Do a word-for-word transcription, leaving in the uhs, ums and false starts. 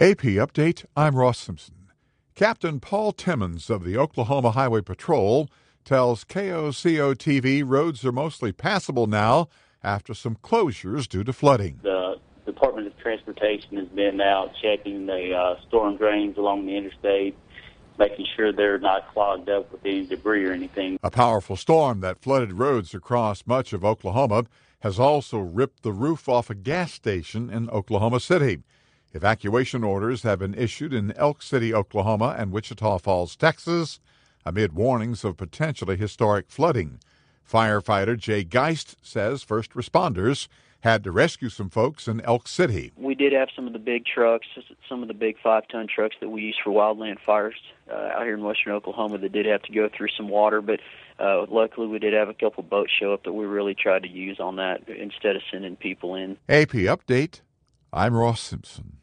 A P Update, I'm Ross Simpson. Captain Paul Timmons of the Oklahoma Highway Patrol tells K O C O T V roads are mostly passable now after some closures due to flooding. The Department of Transportation has been out checking the uh, storm drains along the interstate, making sure they're not clogged up with any debris or anything. A powerful storm that flooded roads across much of Oklahoma has also ripped the roof off a gas station in Oklahoma City. Evacuation orders have been issued in Elk City, Oklahoma, and Wichita Falls, Texas, amid warnings of potentially historic flooding. Firefighter Jay Geist says first responders had to rescue some folks in Elk City. We did have some of the big trucks, some of the big five-ton trucks that we use for wildland fires uh, out here in western Oklahoma that did have to go through some water, but uh, luckily we did have a couple boats show up that we really tried to use on that instead of sending people in. A P Update, I'm Ross Simpson.